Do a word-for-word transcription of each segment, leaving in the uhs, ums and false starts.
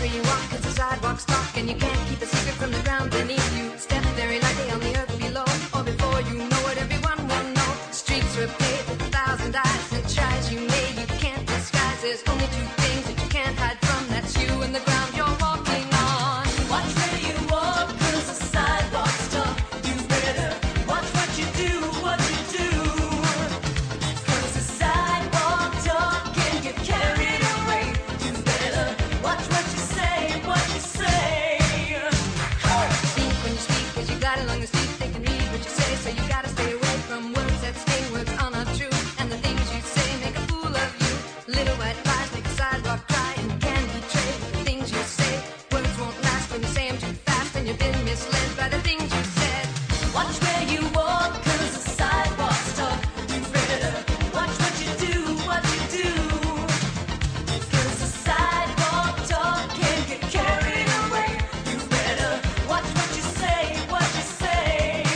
where you walk, 'cause the sidewalks talk, and you can't keep a secret from the ground beneath you. Step very lightly on the earth below, or before you know it, everyone will know. Streets are paved with a thousand eyes, and try as you may, you can't disguise. There's only two things that you can't hide from, that's you and the ground you're walking on. Watch where you walk, 'cause the sidewalks talk. You better watch what you do, what you do. 'Cause the sidewalk talk can get carried away. You better watch what you say, what you say. Speak when you speak, 'cause you got along the street, they can read what you say. So you gotta stay away from words that sting, words are not true. And the things you say make a fool of you. Little white lies make a sidewalk cry and can betray the things you say. Words won't last when you say them too fast, and you've been misled by the things you said. Watch where you walk, 'cause the sidewalks talk. You better watch what you do, what you do. 'Cause the sidewalk talk can get carried away. You better watch what you say, what you say.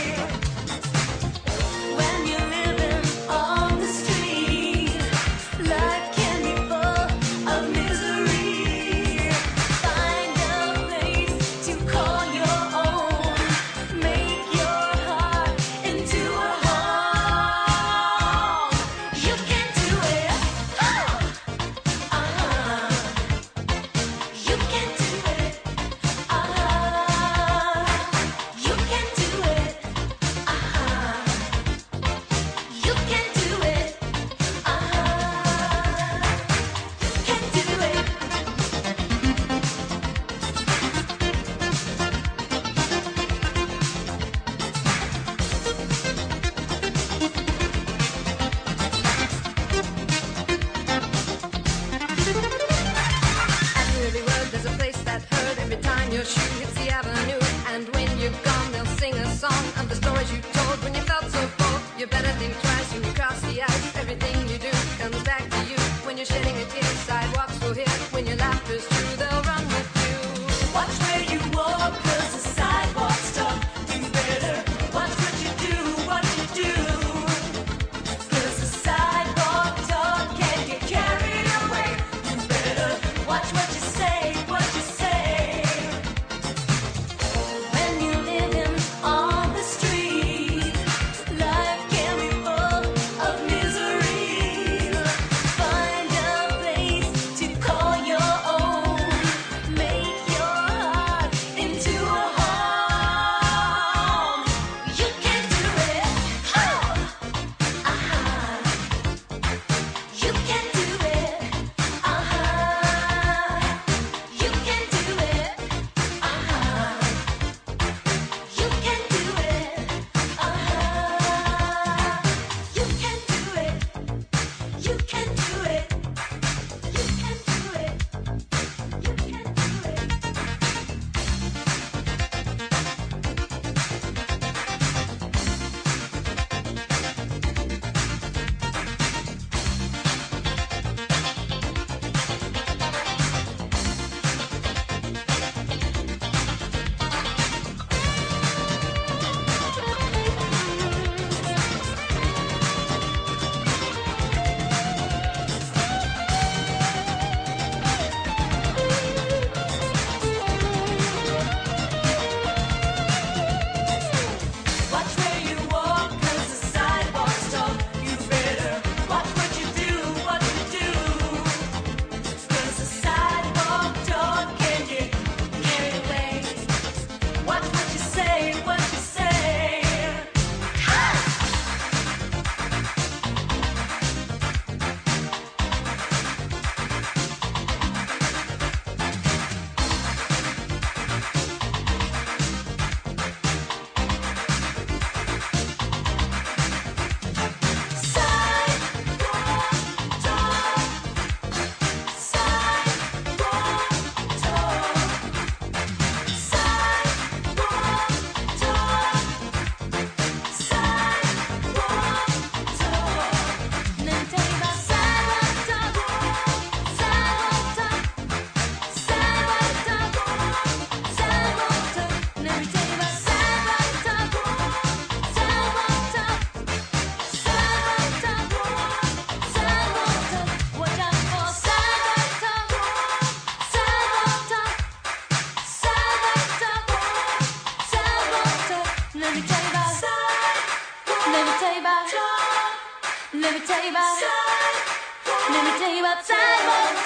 When you're living on the street, life can be full of misery. Find a place to call your own. Make your heart into a home. You can do it. Oh! Uh-huh. You can do it. Uh-huh. You can do it. Uh-huh. You can do it. Uh-huh. Can do it. After every word, there's a place that hurt. Every time your shoe hits the avenue, and when you're gone, they'll sing a song of the stories you told when you felt so full. You better think twice when you cross the ice. Everything you do comes back to you. When you're shedding a tear, sidewalks will hear. When your laughter's true, they'll run with you. Watch where you walk, 'cause the sidewalks talk. You better watch what you do, what you do. 'Cause the sidewalk talk can get carried away. You better watch what you say, what you say. When you're living on the street, life can be full of misery. Let me tell you about. Let me tell you about sidewalk.